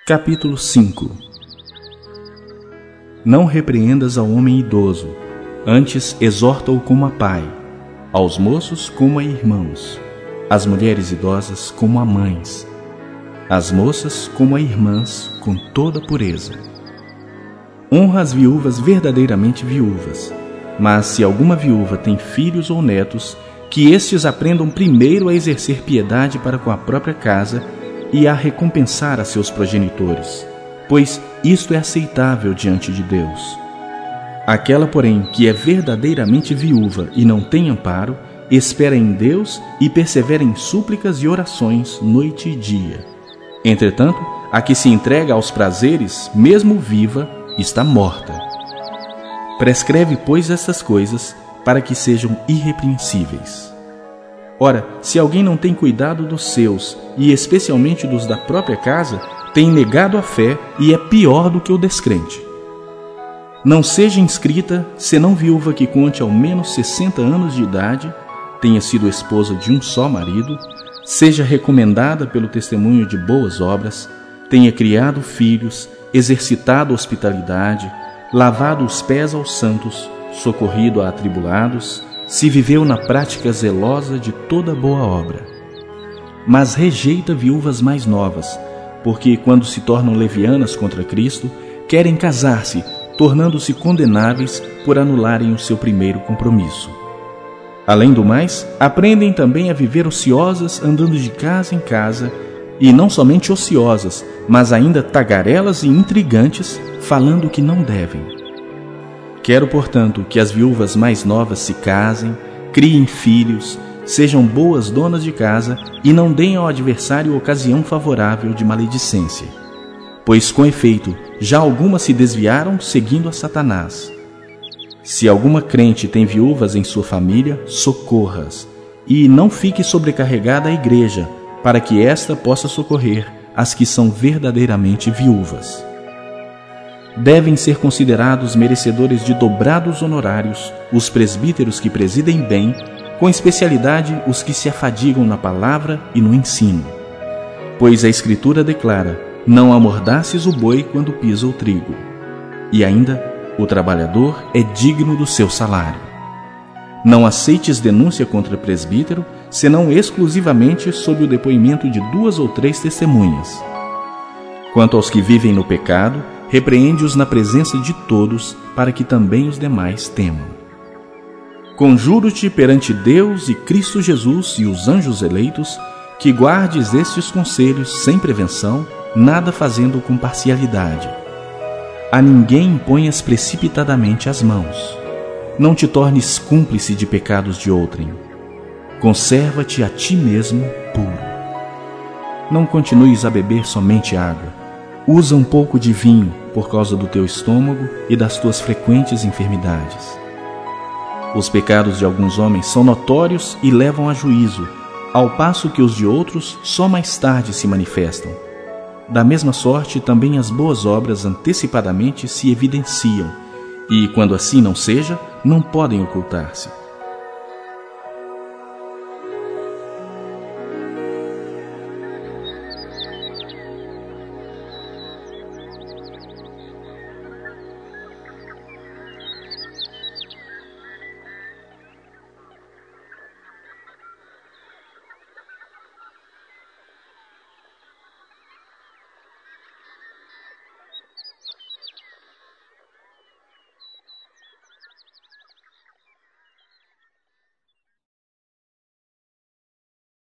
Capítulo 5. Não repreendas ao homem idoso, antes exorta-o como a pai, aos moços como a irmãos, às mulheres idosas como a mães, às moças como a irmãs, com toda pureza. Honra as viúvas verdadeiramente viúvas, mas se alguma viúva tem filhos ou netos, que estes aprendam primeiro a exercer piedade para com a própria casa e a recompensar a seus progenitores, pois isto é aceitável diante de Deus. Aquela, porém, que é verdadeiramente viúva e não tem amparo, espera em Deus e persevera em súplicas e orações noite e dia. Entretanto, a que se entrega aos prazeres, mesmo viva, está morta. Prescreve, pois, estas coisas, para que sejam irrepreensíveis. Ora, se alguém não tem cuidado dos seus, e especialmente dos da própria casa, tem negado a fé e é pior do que o descrente. Não seja inscrita, senão viúva que conte ao menos 60 anos de idade, tenha sido esposa de um só marido, seja recomendada pelo testemunho de boas obras, tenha criado filhos, exercitado hospitalidade, lavado os pés aos santos, socorrido a atribulados, se viveu na prática zelosa de toda boa obra. Mas rejeita viúvas mais novas, porque quando se tornam levianas contra Cristo, querem casar-se, tornando-se condenáveis por anularem o seu primeiro compromisso. Além do mais, aprendem também a viver ociosas, andando de casa em casa, e não somente ociosas, mas ainda tagarelas e intrigantes, falando o que não devem. Quero, portanto, que as viúvas mais novas se casem, criem filhos, sejam boas donas de casa e não deem ao adversário ocasião favorável de maledicência. Pois, com efeito, já algumas se desviaram seguindo a Satanás. Se alguma crente tem viúvas em sua família, socorra-as, e não fique sobrecarregada a igreja, para que esta possa socorrer as que são verdadeiramente viúvas. Devem ser considerados merecedores de dobrados honorários os presbíteros que presidem bem, com especialidade os que se afadigam na palavra e no ensino. Pois a Escritura declara: não amordaces o boi quando pisa o trigo. E ainda, o trabalhador é digno do seu salário. Não aceites denúncia contra presbítero, senão exclusivamente sob o depoimento de 2 ou 3 testemunhas. Quanto aos que vivem no pecado, repreende-os na presença de todos, para que também os demais temam. Conjuro-te perante Deus e Cristo Jesus e os anjos eleitos, que guardes estes conselhos sem prevenção, nada fazendo com parcialidade. A ninguém imponhas precipitadamente as mãos. Não te tornes cúmplice de pecados de outrem. Conserva-te a ti mesmo puro. Não continues a beber somente água. Usa um pouco de vinho por causa do teu estômago e das tuas frequentes enfermidades. Os pecados de alguns homens são notórios e levam a juízo, ao passo que os de outros só mais tarde se manifestam. Da mesma sorte, também as boas obras antecipadamente se evidenciam, e, quando assim não seja, não podem ocultar-se.